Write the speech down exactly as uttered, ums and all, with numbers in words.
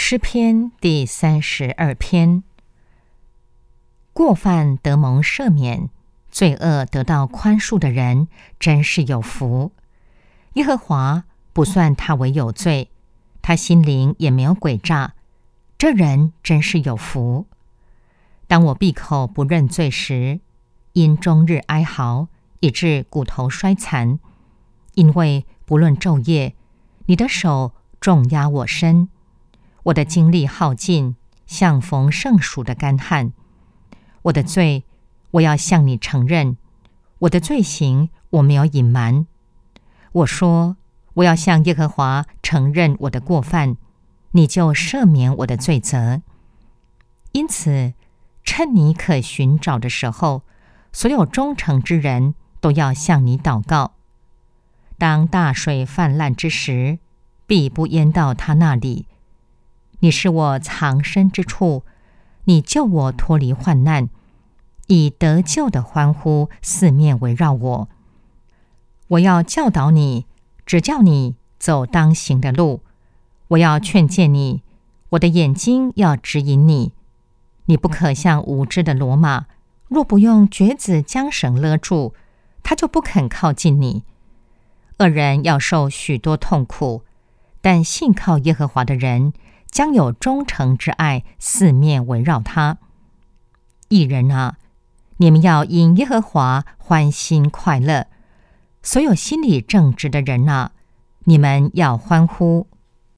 诗篇第三十二篇。过犯得蒙赦免，罪恶得到宽恕的人，真是有福。耶和华不算他为有罪，他心灵也没有诡诈，这人真是有福。当我闭口不认罪时，因终日哀嚎，以致骨头衰残。因为不论昼夜，你的手重压我身，我的精力耗尽，像逢盛暑的干旱。我的罪，我要向你承认；我的罪行，我没有隐瞒。我说，我要向耶和华承认我的过犯，你就赦免我的罪责。因此，趁你可寻找的时候，所有忠诚之人都要向你祷告。当大水泛滥之时，必不淹到他那里。你是我藏身之处，你救我脱离患难，以得救的欢呼四面围绕我。我要教导你，指教你走当行的路。我要劝诫你，我的眼睛要指引你。你不可像无知的骡马，若不用橛子将绳勒住，他就不肯靠近你。恶人要受许多痛苦，但信靠耶和华的人将有忠诚之爱四面围绕他。义人啊，你们要因耶和华欢欣快乐；所有心里正直的人啊，你们要欢呼。